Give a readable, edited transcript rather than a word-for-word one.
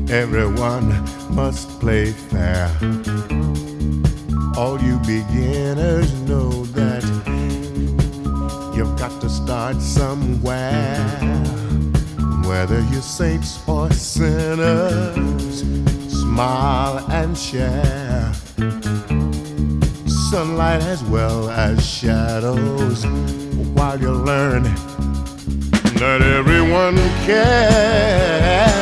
Everyone must play fair. All you beginners know that you've got to start somewhere. Whether you're saints or sinners, smile and share. Sunlight as well as shadows while you learn that everyone cares.